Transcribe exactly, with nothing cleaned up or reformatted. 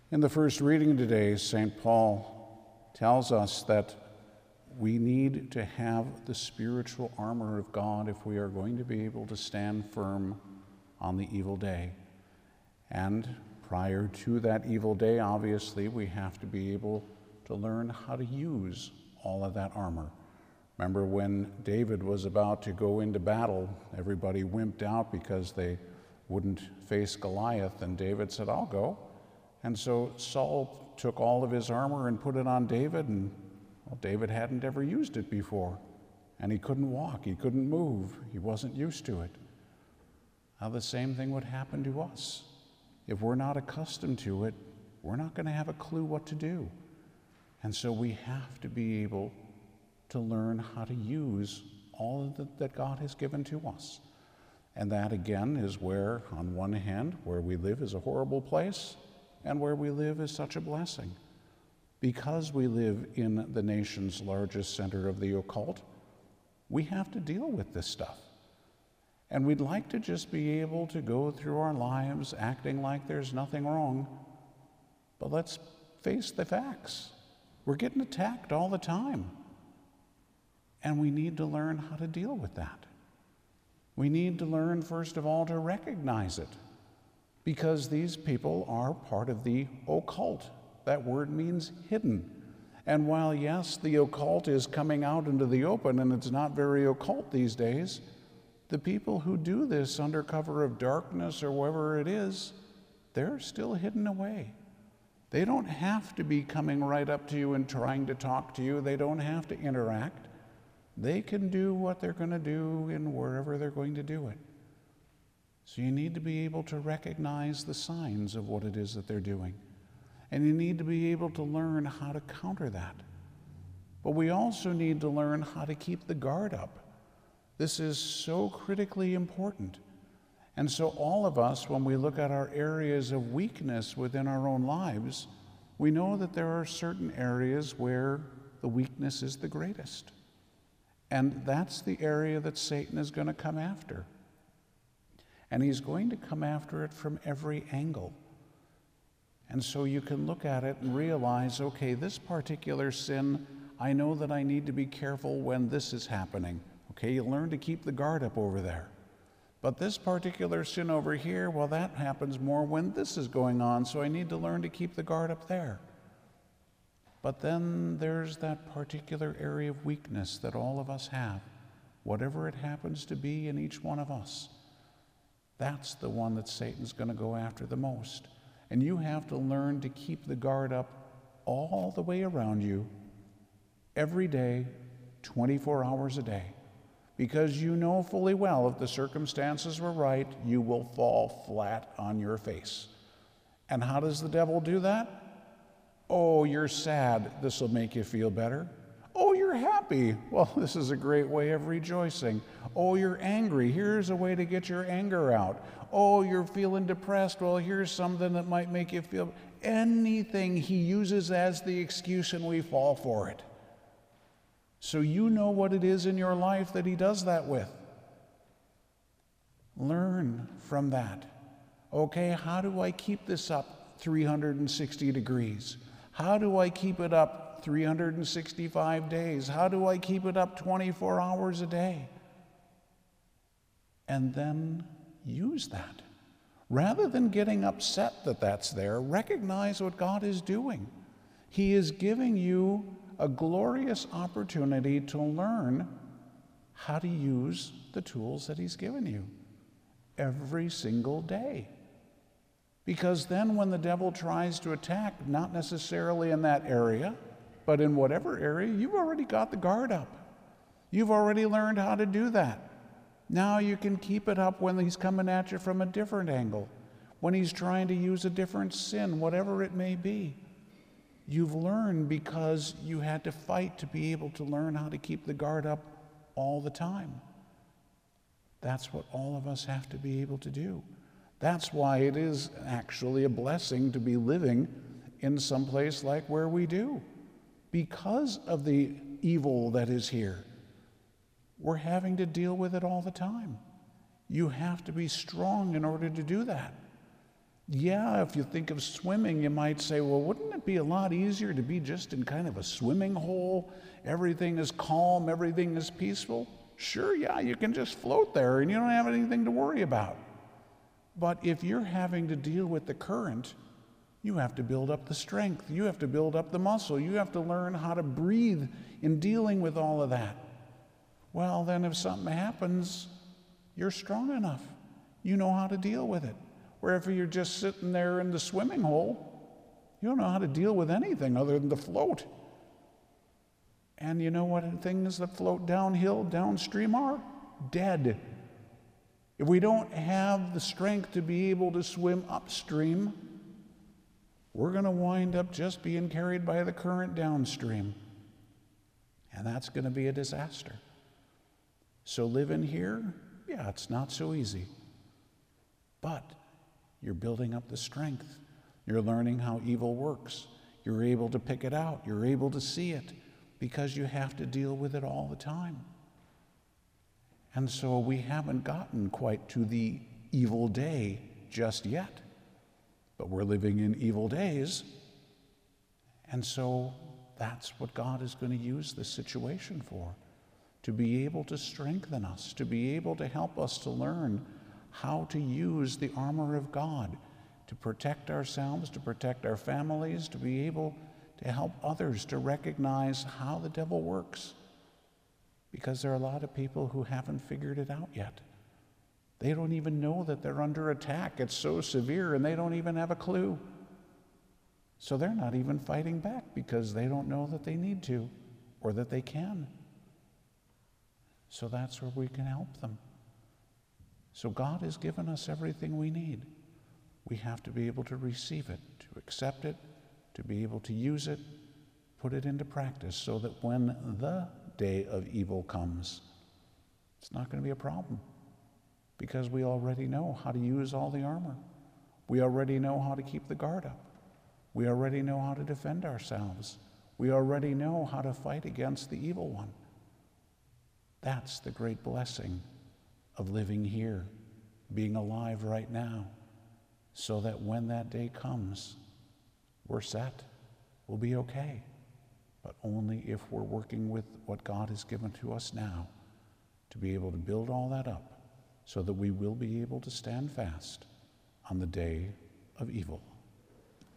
In the first reading today, Saint Paul tells us that we need to have the spiritual armor of God if we are going to be able to stand firm on the evil day. And prior to that evil day, obviously, we have to be able to learn how to use all of that armor. Remember when David was about to go into battle, everybody wimped out because they wouldn't face Goliath, and David said, "I'll go." And so Saul took all of his armor and put it on David, and well, David hadn't ever used it before. And he couldn't walk, he couldn't move, he wasn't used to it. Now the same thing would happen to us. If we're not accustomed to it, we're not going to have a clue what to do. And so we have to be able to learn how to use all of the, that God has given to us. And that again is where, on one hand, where we live is a horrible place, and where we live is such a blessing. Because we live in the nation's largest center of the occult, we have to deal with this stuff. And we'd like to just be able to go through our lives acting like there's nothing wrong. But let's face the facts. We're getting attacked all the time. And we need to learn how to deal with that. We need to learn, first of all, to recognize it. Because these people are part of the occult. That word means hidden. And while, yes, the occult is coming out into the open, and it's not very occult these days, the people who do this under cover of darkness or wherever it is, they're still hidden away. They don't have to be coming right up to you and trying to talk to you. They don't have to interact. They can do what they're going to do in wherever they're going to do it. So you need to be able to recognize the signs of what it is that they're doing. And you need to be able to learn how to counter that. But we also need to learn how to keep the guard up. This is so critically important. And so all of us, when we look at our areas of weakness within our own lives, we know that there are certain areas where the weakness is the greatest. And that's the area that Satan is going to come after. And he's going to come after it from every angle. And so you can look at it and realize, okay, this particular sin, I know that I need to be careful when this is happening. Okay, you learn to keep the guard up over there. But this particular sin over here, well, that happens more when this is going on, so I need to learn to keep the guard up there. But then there's that particular area of weakness that all of us have, whatever it happens to be in each one of us. That's the one that Satan's going to go after the most. And you have to learn to keep the guard up all the way around you, every day, twenty-four hours a day. Because you know fully well if the circumstances were right, you will fall flat on your face. And how does the devil do that? Oh, you're sad. This will make you feel better. Oh, you're happy. Well, this is a great way of rejoicing. Oh, you're angry. Here's a way to get your anger out. Oh, you're feeling depressed. Well, here's something that might make you feel... Anything he uses as the excuse, and we fall for it. So you know what it is in your life that he does that with. Learn from that. Okay, how do I keep this up three hundred sixty degrees? How do I keep it up three hundred sixty-five days? How do I keep it up twenty-four hours a day? And then use that. Rather than getting upset that that's there, recognize what God is doing. He is giving you a glorious opportunity to learn how to use the tools that he's given you every single day. Because then when the devil tries to attack, not necessarily in that area, but in whatever area, you've already got the guard up. You've already learned how to do that. Now you can keep it up when he's coming at you from a different angle, when he's trying to use a different sin, whatever it may be. You've learned because you had to fight to be able to learn how to keep the guard up all the time. That's what all of us have to be able to do. That's why it is actually a blessing to be living in some place like where we do. Because of the evil that is here, we're having to deal with it all the time. You have to be strong in order to do that. Yeah, if you think of swimming, you might say, well, wouldn't it be a lot easier to be just in kind of a swimming hole? Everything is calm, everything is peaceful. Sure, yeah, you can just float there and you don't have anything to worry about. But if you're having to deal with the current, you have to build up the strength. You have to build up the muscle. You have to learn how to breathe in dealing with all of that. Well, then if something happens, you're strong enough. You know how to deal with it. Where if you're just sitting there in the swimming hole, you don't know how to deal with anything other than to float. And you know what things that float downhill, downstream are? Dead. If we don't have the strength to be able to swim upstream, we're going to wind up just being carried by the current downstream. And that's going to be a disaster. So living here, yeah, it's not so easy. But you're building up the strength. You're learning how evil works. You're able to pick it out. You're able to see it because you have to deal with it all the time. And so we haven't gotten quite to the evil day just yet. But we're living in evil days. And so that's what God is going to use this situation for, to be able to strengthen us, to be able to help us to learn how to use the armor of God to protect ourselves, to protect our families, to be able to help others to recognize how the devil works. Because there are a lot of people who haven't figured it out yet. They don't even know that they're under attack. It's so severe, and they don't even have a clue. So they're not even fighting back because they don't know that they need to or that they can. So that's where we can help them. So God has given us everything we need. We have to be able to receive it, to accept it, to be able to use it, put it into practice so that when the day of evil comes, it's not going to be a problem because we already know how to use all the armor. We already know how to keep the guard up. We already know how to defend ourselves. We already know how to fight against the evil one. That's the great blessing of living here, being alive right now, so that when that day comes, we're set, we'll be okay, but only if we're working with what God has given to us now to be able to build all that up so that we will be able to stand fast on the day of evil.